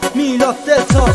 میلاد دلتا.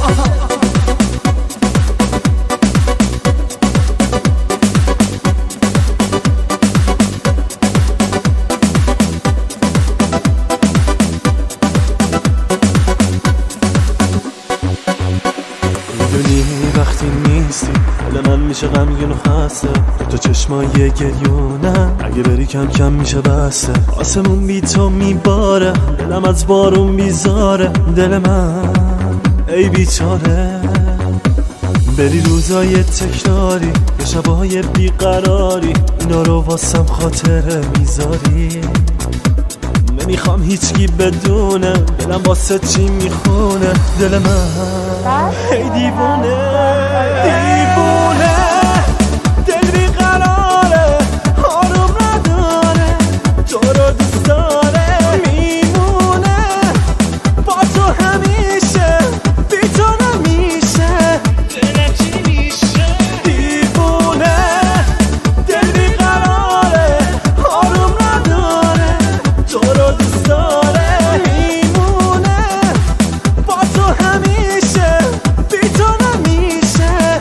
وقتی نیستی دل من میشه غمگین و خسته، تو چشمای گریونم اگه بری کم کم میشه بسته. آسمون بی تو میباره، دلم از بارون بیزاره. دل من ای بیچاره، بری روزای تکراری یا شبای بیقراری، اینا رو واسم خاطره میذاری. نمیخوام هیچکی بدونه دلم واسه چی میخونه. دل من ای دیوونه دیوونه، دل بیقراره آروم نداره، تو رو دوست داره میمونه با تو همیشه، بی تو نمیشه. دلم چی میشه؟ دیوونه، دل بیقراره آروم نداره، تو رو دوست داره میمونه با تو همیشه، بی تو نمیشه.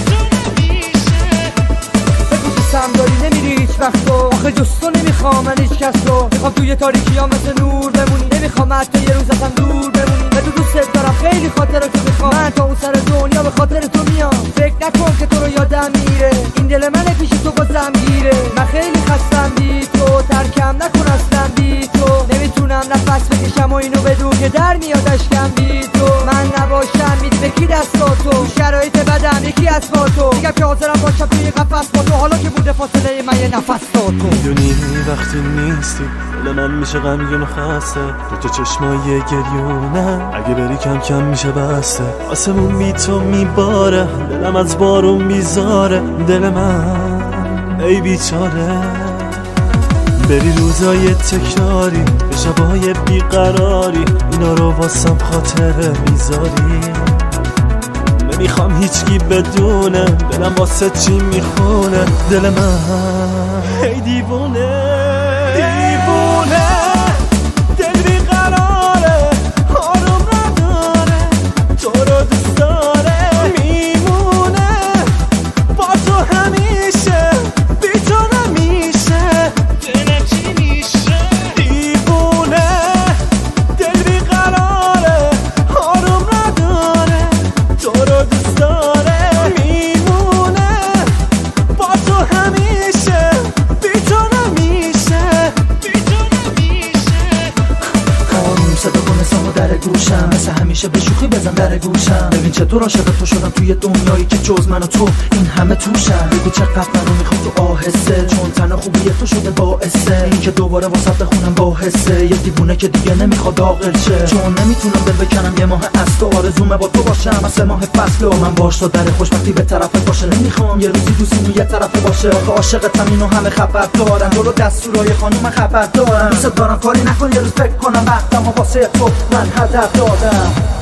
بگو دوستم داری نمیری هیچ وقت، آخه جز تو نمیخوام من هیچ کس رو. میخوام توی تاریکی ها مثل نور بمونی، نمیخوام حتی یه روز ازم دور بمونی. به تو دوست دارم خیلی خاطره که میخوام، من تا اون سر دنیا به خاطر تو میام. فکر نکن که تو رو یادم میره، این دل منه پیش تو بازم گیره. من خیلی خستم بی تو، ترکم نکن اصلا بی تو. نمیتونم نفس بکشم و اینو بدون که در میاد اشکم بی تو. من نباشم میدی به کی دستاتو، شرایط بدم یکی از با تو. میگم که حاضرم باشم توی قفس با تو، حالا که بوده فاصله من یه نفس تا تو. میدونی وقتی نیستی دل من میشه غمگین و خسته، تو چشمای گریونم اگه بری کم کم میشه بسته. آسمون بی تو میباره، دلم از بارون بیزاره. دل من ای بیچاره، بری روزای تکراری به شبای بیقراری، اینا رو واسم خاطره میذاری. نمیخوام هیچکی بدونه دلم واسه چی میخونه. دل من ای دیوونه دیوونه، دل بیقراره آروم نداره، تو رو دوست داره میمونه با تو همیشه، بی تو نمیشه. دلم چی میشه؟ دیوونه، دل بیقراره آروم نداره، تو رو دوست داره میمونه با تو همیشه، بی تو نمیشه. آروم صدا کنه سامو در گوشم، مثل همیشه به شوخی بزن در گوشم. ببین چطور عاشق تو شدم توی دنیایی که جز من و تو این همه توشم. بگو چقدر منو میخوام تو آهسته، چون تنها خوبی تو شده باعثه این که دوباره واسه بخونم با حسه. یه دیوونه که دیگه نمیخواد عاقل شه، چون نمیتونم دل بکنم یه ماه از تو. آرزومه با تو باشم مثل ماه فصل و من باش تا در خوشبختی به طرفت باشه. نمیخوام یه روزی دوستیمون یه طرفه باشه، آخه عاشقتم اینو همه خبر دارن، جلو دستورای خانوم خبر دارم. دوست دارم کاری نکن یه روز فکر کنم وقتمو واسه تو من هدر دادم.